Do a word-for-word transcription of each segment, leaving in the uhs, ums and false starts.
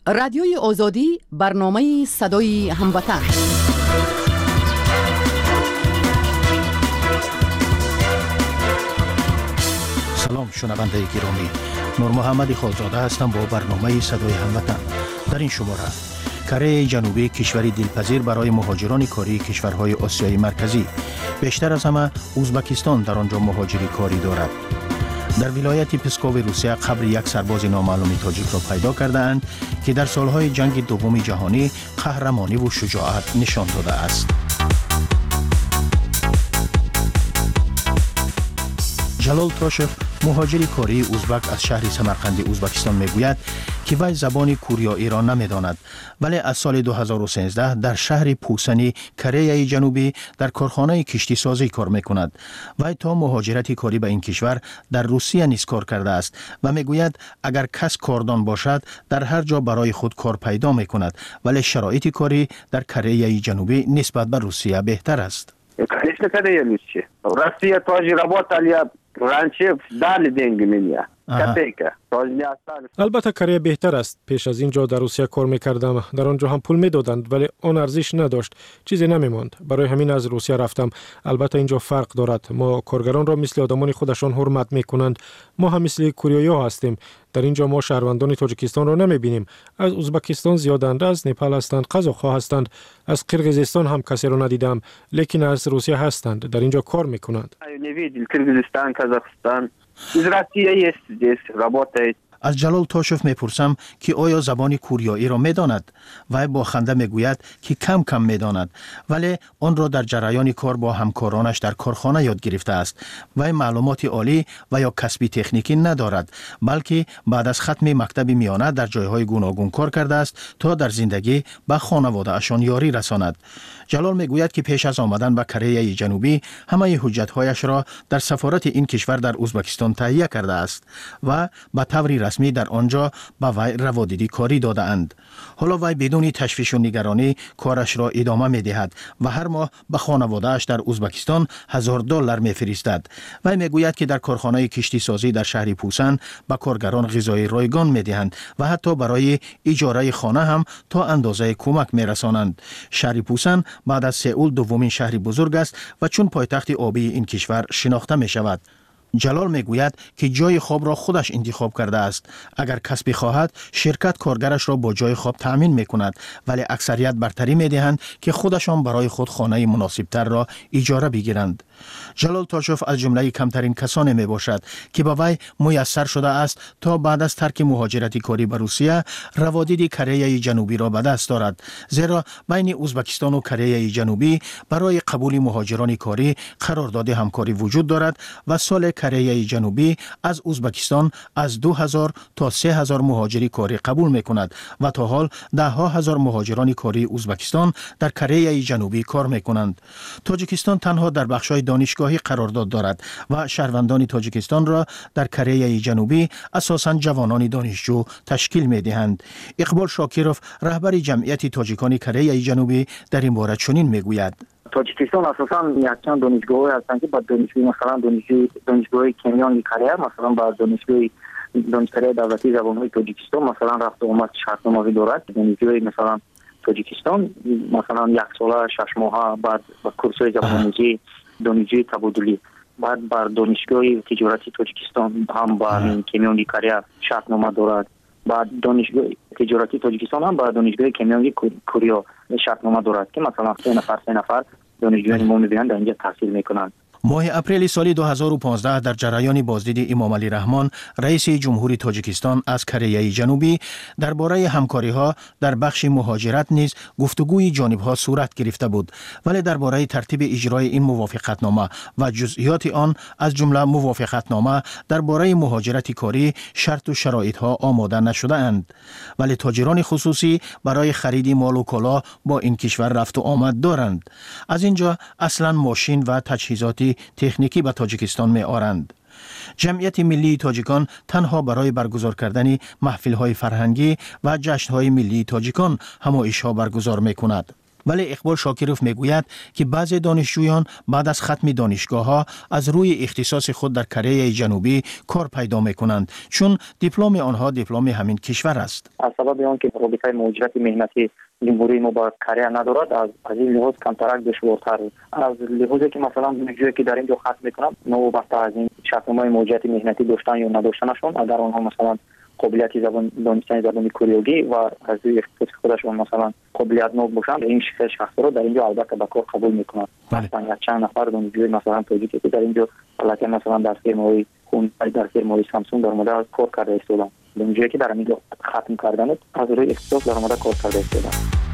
رادیوی آزادی برنامه صدای هموطن. سلام شنونده گرامی، نور محمد خالزاده هستم با برنامه صدای هموطن. در این شماره کره جنوبی کشوری دلپذیر برای مهاجران کاری کشورهای آسیای مرکزی. بیشتر از همه ازبکستان در آنجا مهاجری کاری دارد. در ولایت پسکو روسیه قبر یک سرباز نامعلوم تاجیک را پیدا کردند که در سالهای جنگ دوم جهانی قهرمانی و شجاعت نشان داده است. جلال تاشف مهاجری کاری ازبک از شهر سمرقند ازبکستان میگوید که وی زبان کوریایی را نمیداند، ولی از سال دو هزار و سیزده در شهر پوسنی کره جنوبی در کارخانه کشتی سازی کار میکند. وی تا مهاجرت کاری به این کشور در روسیه نیز کار کرده است و میگوید اگر کس کاردان باشد در هر جا برای خود кор پیدا میکند، ولی شرایط کاری در کره جنوبی نسبت به روسیه بهتر است. Конечно, Корея лучше. Россия тоже работали, раньше дали деньги мне. Копейка. البته کره بهتر است. پیش از اینجا در روسیه کار میکردم، در آنجا هم پول میدادند ولی آن ارزش نداشت، چیزی نمیماند. برای همین از روسیه رفتم. البته اینجا فرق دارد، ما کارگران را مثل آدمان خودشان حرمت میکنند، ما هم مثل کوریایی ها هستیم. در اینجا ما شهروندان تاجیکستان را نمیبینیم. از ازبکستان زیادند، از نپال هستند، قزاق‌ها هستند، از قرقیزستان هم کسی را ندیدم، لیکن از روسیه هستند، در اینجا کار میکنند. Кыргызстан, Казахстан. Из России есть здесь, работает. از جلال تاشف میپرسم که آیا زبان کوریایی را میداند؟ وی با خنده میگوید که کم کم میداند، ولی آن را در جریان کار با همکارانش در کارخانه یاد گرفته است. وی معلومات عالی و یا کسبی تکنیکی ندارد، بلکه بعد از ختم مکتب میانه در جایهای گوناگون کار کرده است تا در زندگی به خانواده اشان یاری رساند. جلال میگوید که پیش از آمدن به کره جنوبی همه حجت‌هایش را در سفارت این کشور در ازبکستان تهیه کرده است و به طور رسمی در آنجا به وی روادیدی کاری داده اند. حالا وی بدون تشویش و نگرانی کارش را ادامه می دهد و هر ماه به خانواده‌اش در ازبکستان هزار دلار می فرستد. وی می گوید که در کارخانه کشتی سازی در شهر پوسن به کارگران غذای رایگان می دهند و حتی برای اجاره خانه هم تا اندازه کمک می رسانند. شهر پوسن بعد از سئول دومین شهر بزرگ است و چون پایتخت آبی این کشور شناخته می شود. جلال میگوید که جای خواب را خودش انتخاب کرده است. اگر کسبی خواهد شرکت کارگرش را با جای خواب تأمین میکند، ولی اکثریت برتری میدهند که خودشان برای خود خانه مناسب تر را اجاره بگیرند. جلال تاشف از جمله کمترین کسانی می باشد که به وی میسر شده است تا بعد از ترک مهاجرت کاری به روسیه روادید کره جنوبی را به دست دارد، زیرا بین ازبکستان و کره جنوبی برای قبول مهاجران کاری قرارداد همکاری وجود دارد و سال کره جنوبی از ازبکستان از دو هزار تا سه هزار مهاجری کاری قبول می کند و تا حال ده ها هزار مهاجران کاری ازبکستان در کره جنوبی کار می کنند. تاجیکستان تنها در بخش‌های دانشگاهی قرارداد دارد و شهروندان تاجیکستان را در کره جنوبی اساساً جوانان دانشجو تشکیل می دهند. اقبال شاکیروف رهبر جمعیت تاجیکان کره جنوبی در این باره چنین می گوید: تاجیکستان اساساً یکچند دانشگاه‌های هستند که با دانشگاه مثلا دانشگاه دانشگاه کنیان کره، مثلا با دانشگاه دانشکده دولتی زبان‌های تاجیکستان مثلا رفت و آمد شرطنامه‌ای دارد. دانشگاه مثلا تاجیکستان مثلا یک ساله شش ماهه بعد با کورس‌های زبان‌آموزی دانشجوی تبادلی، بعد بر دانشگاه تجارتی تاجیکستان هم با کمیونی کره شرطنامه دارد، بعد دانشگاه تجارتی تاجیکستان هم با دانشگاه کمیونی کوریا شرطنامه دارد که مثلا سه نفر سه نفر دانشجویان ما می‌بینند اینجا تحصیل میکنند. ماه اپریل سال دو هزار و پانزده در جریان بازدید امام علی رحمان رئیس جمهوری تاجیکستان از کره جنوبی درباره همکاری‌ها در بخش مهاجرت نیز گفتگوی جانب‌ها صورت گرفته بود، ولی درباره ترتیب اجرای این موافقتنامه و جزئیات آن از جمله موافقتنامه درباره مهاجرت کاری شرط و شرایط‌ها آماده نشده اند. ولی تاجران خصوصی برای خرید مال و کالا با این کشور رفت و آمد دارند. از اینجا اصلاً ماشین و تجهیزات تکنیکی به تاجیکستان می آرند. جمعیت ملی تاجیکان تنها برای برگزار کردن محفل‌های فرهنگی و جشن‌های ملی تاجیکان همایش‌ها برگزار می‌کند. ولی اقبال شاکروف میگوید که بعضی دانشجویان بعد از ختم دانشگاه‌ها از روی اختصاص خود در کره جنوبی کار پیدا میکنند، چون دیپلم آنها دیپلم همین کشور است. از سبب آنکه رابطه مهاجرت مهنتی جمهوری ما با کره ندارد، از از این لحاظ کمترک دشوارتر از لحاظی که مثلا دانشجویی که در اینجا ختم میکنند نوبسته از این شرطنامه مهاجرت مهنتی داشتن یا نداشتنشون، اگر آنها مثلا قابلیت زبان دانستن زبان کوریایی و از روی اختصاص خودشون مثلا قابلیت نو باشند، این شخص رو در اینجا البته به کار قبول میکنند. مثلا چند نفر دانشجوی مثلا تاجیکی که در اینجا البته مثلا در فیرم‌های خون در فیرم‌های سامسونگ در مورد کار کرده استودن، دانشجویی که در اینجا ختم کردن از روی اختصاص در مورد کار کرده استودن.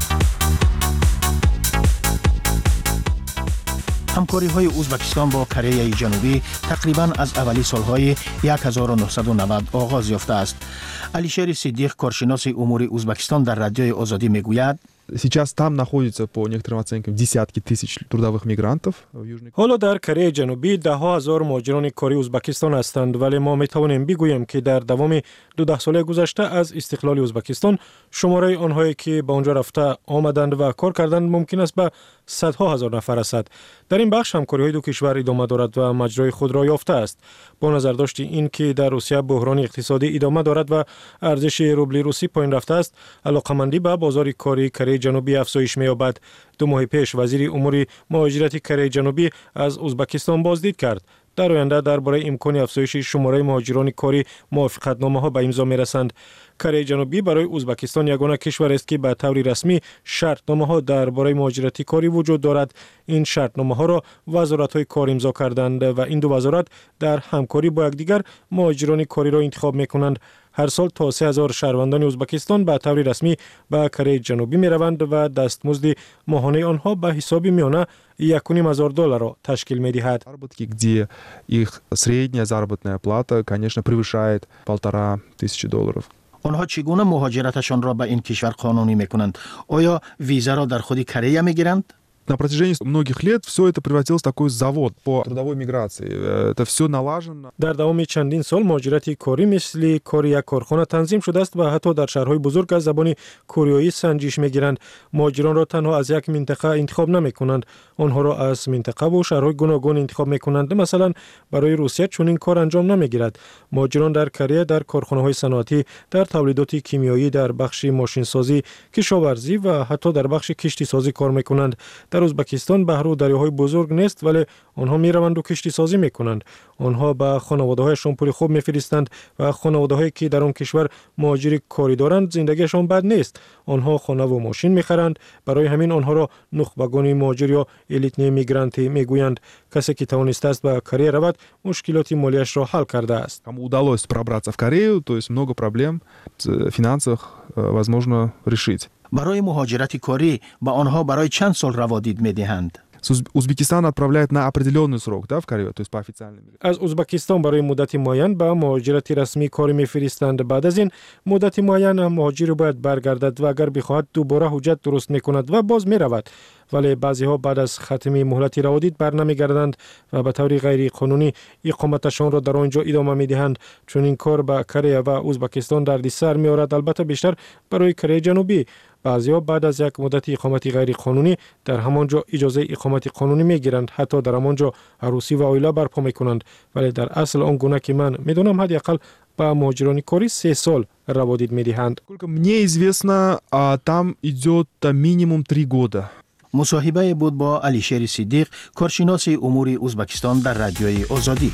همکاری های ازبکستان با کره جنوبی تقریبا از اولی سالهای هزار و نهصد و نود آغاز یافته است. علیشیر صدیق، کارشناس امور ازبکستان در رادیوی آزادی میگوید Сейчас там находится по некоторым оценкам десятки тысяч трудовых мигрантов в Южной Корее. حالا در کره جنوبی ده ها هزار مهاجران کاری ازبکستان هستند، ولی ما می توانیم بگوییم که در دوام دو ساله گذشته از استقلال ازبکستان شماره آنهایی که به آنجا رفته آمدند و کار کردند ممکن است به صدها هزار نفر رسد. در این بخش همکاری های دو کشور ادامه دارد و مجرای خود را یافته است. با نظر داشت این که در روسیه بحران اقتصادی ادامه دارد و ارزش روبل روسی پایین رفته است، علاقمندی به بازار کاری کره جنوبی افزایش می‌یابد. دو ماه پیش وزیر امور مهاجرت کره جنوبی از ازبکستان بازدید کرد. در آینده درباره امکان افزایش شماره مهاجران کاری موافقتنامه‌ها به امضا می‌رسند. کره جنوبی برای ازبکستان یگانه کشور است که به طور رسمی شرطنامه‌ها درباره مهاجرت کاری وجود دارد. این شرطنامه‌ها را وزارت‌های کار امضا کردند و این دو وزارت در همکاری با یکدیگر مهاجران کاری را انتخاب می‌کنند. هر سال تا سه هزار شهروندان ازبکستان به طور رسمی به کره جنوبی می روند و دستمزد ماهانه آنها به حساب میانه یک و نیم هزار دلار را تشکیل می دهد. Заработки, где их средняя заработная плата, конечно, превышает полтора тысячи долларов. آنها چگونه مهاجرتشان را به این کشور قانونی میکنند؟ آیا ویزا را در خود کره میگیرند؟ На протяжении многих лет все это превратилось в такой завод по трудовой миграции. Это все налажено. در دوام چندین سال مهاجرت کاری مثل کار یک کارخانه تنظیم شده است و حتی در شهرهای بزرگ از زبان کوریایی سنجش میگیرند. مهاجران را تنها از یک منطقه انتخاب نمیکنند، آنها را از منطقه و شهرهای گوناگون انتخاب میکنند. مثلا برای روسیه چون این کار انجام نمیگیرد. مهاجران در کره در کارخانه‌های صنعتی، در تولیدات کیمیایی، در بخش ماشین سازی، کشاورزی و حتی در بخش کشتی سازی کار میکنند. در ازبکستان بحر و دریاهای بزرگ نیست، ولی آنها می روند و کشتی سازی می کنند. آنها به خانواده هایشان پول خوب می فرستند و خانواده هایی که در آن کشور مهاجر کاری دارند زندگیشان بد نیست. آنها خانه و ماشین می خرند. برای همین آنها را نخبگان مهاجر یا الیتنی میگرانتی می گویند. کسی که توانسته است به کره رود مشکلات مالیش را حل کرده است. Кому удалось пробраться в Корею, то есть много проблем в финансах возможно решить. برای مهاجرت کاری با آنها برای چند سال روادید میدهند؟ Узбекистан отправляет на определенный срок, да, в Корею, то есть по официальным. از ازبکستان برای مدت معین به مهاجرت رسمی کاری میفرستند. بعد از این مدت معین مهاجر باید برگردد و اگر بخواهد دوباره حجت درست میکند و باز میرود. ولی بعضی ها بعد از ختم مهلت روادید برنمیگردند و به طور غیر قانونی اقامتشان را در آنجا ادامه میدهند. چون این کار به کره و ازبکستان دردسر میآورد، البته بیشتر برای کره جنوبی. بعضی‌ها بعد از یک مدت اقامت غیر قانونی در همانجا اجازه اقامت قانونی میگیرند، حتی در همانجا عروسی و عائله برپا میکنند. ولی در اصل آن گونه که من میدونم حداقل به مهاجران کاری سه سال روادید میدهند. Сколько мне известно, там идет минимум три года. مصاحبه بود با علیشیر صدیق، کارشناس امور ازبکستان در رادیوی آزادی.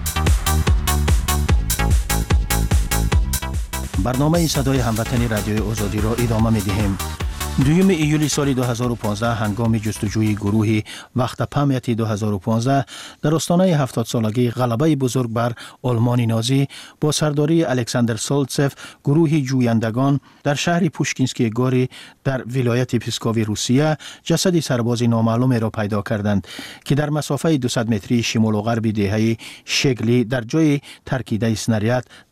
برنامه صدای هموطنی رادیوی آزادی را ادامه می‌دهیم. دوم ایولی سال دو هزار و پانزده هنگام جستجوی گروه وقت پامیت دو هزار و پانزده در آستانه هفتاد سالگی غلبه بزرگ بر آلمان نازی با سرداری الکساندر سولتسف، گروه جویندگان در شهر پوشکینسکی گوری در ولایت پسکوی روسیه جسد سرباز نامعلوم را پیدا کردند که در مسافه دویست متری شمال و غرب دهه شگلی در جای ترکیده اسنریات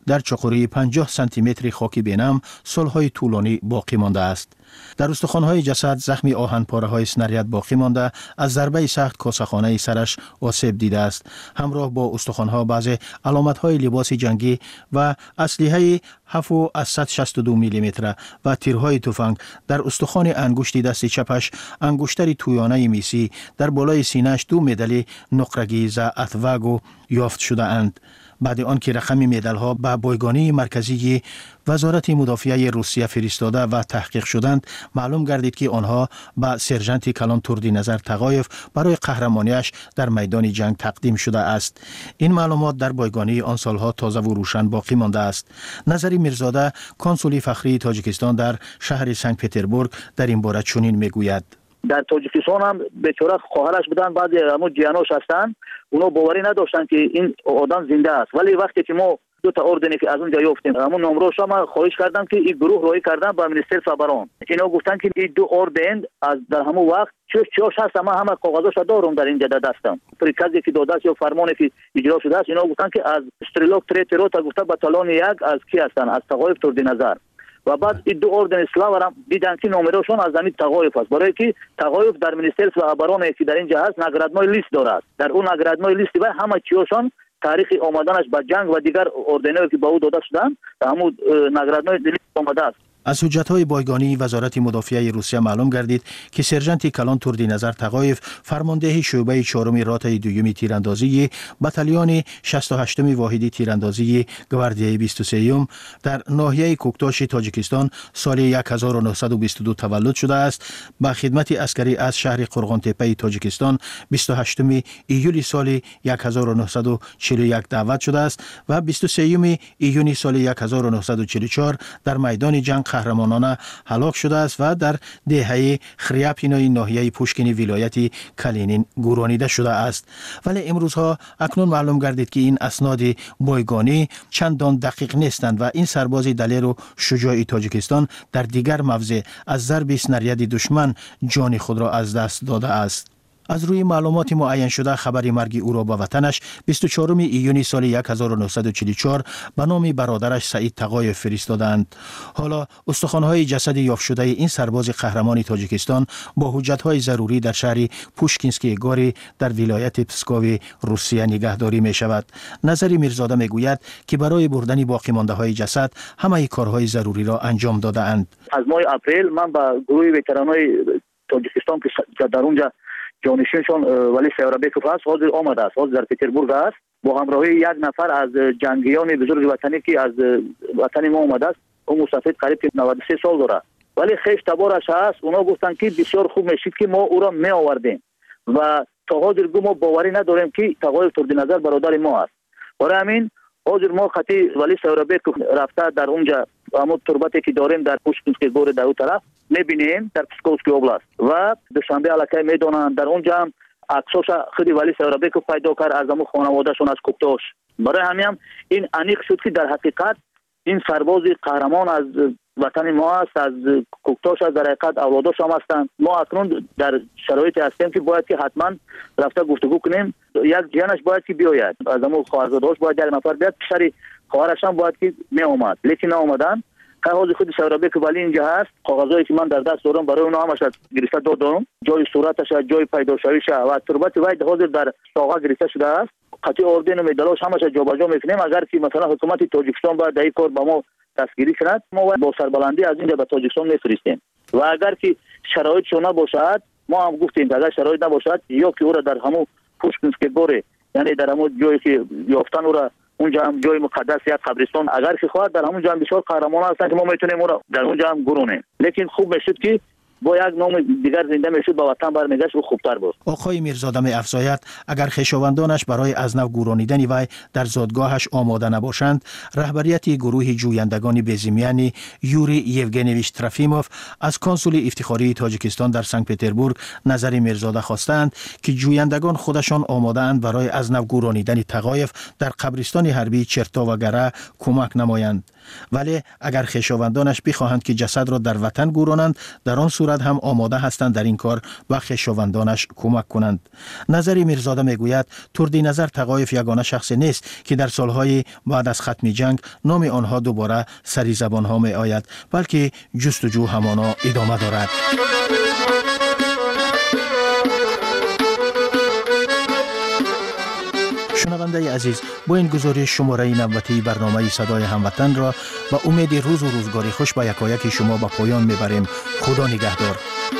در چقوری پنجاه سانتی متر خاک بینم سالهای طولانی باقی مانده است. در استخوان‌های جسد زخم آهن‌پاره‌های اسنریت باقی مانده، از ضربه سخت کاسه‌خانه سرش آسیب دیده است. همراه با استخوان‌ها بعضی علامت‌های لباس جنگی و اسلحه هفت و صد و شصت و دو میلیمتر و تیرهای تفنگ در استخوان انگشت دست چپش، انگشتر تویانه میسی، در بالای سینه‌اش دو مدال نقرگی ز اتواگو یافت شده اند. بعد آن که رقم مدال ها به بایگانی مرکزی وزارت مدافعه روسیه فرستاده و تحقیق شدند، معلوم گردید که آنها به سرژانت کلان تردینظر تقایف برای قهرمانیش در میدان جنگ تقدیم شده است. این معلومات در بایگانی آن سالها تازه و روشن باقی مانده است. نظری میرزاده، کنسول فخری تاجیکستان در شهر سنت پتربورگ، در این باره چنین میگوید: در تاجیکستان هم بیچاره خواهرش بودن، بعضی همو جیانوش هستن، اونا باوری نداشتن که این آدم زنده است. ولی وقتی که ما دو تا اوردنی که از اونجا یافتیم، همون نمروش ما خواهش کردم که این گروه روی کردن با منیستر فابران، اینا گفتن که این دو اوردن از در همون وقت چه چاش هست، ما همه کاغذاش دارم در اینجا دستم، پریکازی که داده است یا فرمانی که اجرا شده است. اینا گفتن که از استریلوک تریترو تا گفته باتالون یک از کی هستن، از تقایف تردینظر. و بعد این دو اوردن اسلام هم دیدن که نمرهشون از زمین تقایف است، برای که تقایف در منیستر فابران که در اینجا هست نگرادمای لیست دارد. در اون نگرادمای لیست و همه چیشون تاریخ آمدنش به جنگ و دیگر اوردنایی که به او داده شدن همون نگرادمای لیست آمده است. از حجت‌های بایگانی وزارت مدافعه روسیه معلوم گردید که سرژانت کلان تردینظر تقایف، فرمانده شعبه چهارم راتای دوم تیراندازی بتالیون شصت و هشتم واحد تیراندازی گواردیای بیست و سوم در ناحیه کوکتاش تاجیکستان سال هزار و نهصد و بیست و دو تولد شده است. به خدمت عسکری از شهر قرغان تپه تاجیکستان بیست و هشتم ایول سال هزار و نهصد و چهل و یک دعوت شده است و بیست و سوم ایون سال هزار و نهصد و چهل و چهار در میدان جنگ قهرمانانه هلاک شده است و در دهه خریاپینای ناحیه پوشکین ولایت کالینین گورانیده شده است. ولی امروزها اکنون معلوم گردید که این اسناد بایگانی چندان دقیق نیستند و این سرباز دلیر و شجاع تاجیکستان در دیگر موضع از ضرب اسنریت دشمن جان خود را از دست داده است. از روی معلومات معین شده خبر مرگ او را به وطنش بیست و چهارم ایون سال هزار و نهصد و چهل و چهار به نام برادرش سعید تقایف فرستادند. حالا استخوان‌های جسد یافت شده این سرباز قهرمان تاجیکستان با حجت‌های ضروری در شهر پوشکینسکی گوری در ولایت پسکو روسیه نگهداری می شود. نظری میرزاده می گوید که برای بردن باقی مانده های جسد همه کارهای ضروری را انجام داده اند. از ماه اپریل من با گروه وترانای تاجیکستان که در اونجا جانشینشون ولی سیاربکوف هست حاضر آمده است، حاضر در پتربورگ است با همراهی یک نفر از جنگیان بزرگ وطنی که از وطن ما آمده است. اون مسافر قریب نود و سه سال داره ولی خیش تبارش هست. اونا گفتن که بسیار خوب میشید که ما او را می آوردیم و تا حاضر ما باوری نداریم که تقایف تردینظر برادر ما است. برای همین حاضر ما خطی ولی سیاربکوف رفته در اونجا همون تربتی که داریم در پوشکینسکی گور در اون طرف میبینیم در پسکووسکی اوبلاست و دوشنبه علاقه میدونن در اونجا هم عکساش خودی ولی سیاربکوف پیدا کرد از همون خانوادهشون از کوکتاش. برای همین هم این انیق شد که در حقیقت این سرباز قهرمان از وطن ما است، از کوکتاش از در حقیقت اولاداش هم هستند. ما اکنون در شرایطی هستیم که باید که حتما رفته گفتگو کنیم. یک جیانش باید که بیاید، از همون خواهرزادهاش باید یک نفر بیاد، پسر خواهرش هم باید که می اومد لیکن ناومدن. کاغذ خود سیاربکوف ولی اینجا هست، کاغذایی که من در دست دارم برای اونها همش گرفته دادم، جای صورتش، جای پیداشویش و تربت وای حاضر در ساغه گرفته شده است. قطعی اوردن و مدالش همش جابجا میکنیم. اگر که مثلا حکومت تاجیکستان باید این کار با ما دستگیری کند، ما با سربلندی از اینجا به تاجیکستان میفرستیم و اگر که شرایط شونه باشد ما هم گفتیم اگر شرایط نباشد یا که او را در همون پوشکینسکی گوره، یعنی در همون جایی که یافتن او را اونجا هم جای مقدس یک قبرستان اگر که خواهد در همونجا هم بسیار قهرمان هستن که ما میتونیم او را در اونجا هم گرونیم. لیکن خوب میشد که با یک نام دیگر زنده میشد با وطن برمیگشت و خوبتر بود. آقای میرزاده می افزاید اگر خویشاوندانش برای از نو گورانیدن وی در زادگاهش آماده نباشند، رهبریت گروه جویندگان بزمیانی یوری یوگنیویچ ترافیموف از کنسول افتخاری تاجیکستان در سنت پتربورگ نظر میرزاده خواستند که جویندگان خودشان آماده اند برای از نو گورانیدن تقایف در قبرستان حربی چرتا و گره کمک نمایند. ولی اگر خویشاوندانش بخواهند که جسد را در وطن گورانند، در آن صورت هم آماده هستند در این کار و خویشاوندانش کمک کنند. نظری میرزاده میگوید تردی نظر تقایف یگانه شخص نیست که در سالهای بعد از ختم جنگ نام آنها دوباره سری زبان ها می آید، بلکه جستجو همانا ادامه دارد. شنونده عزیز، با این گزارش شماره نوبتی برنامه صدای هموطن را با امید روز و روزگاری خوش به یکایک شما به پایان میبریم. خدا نگهدار.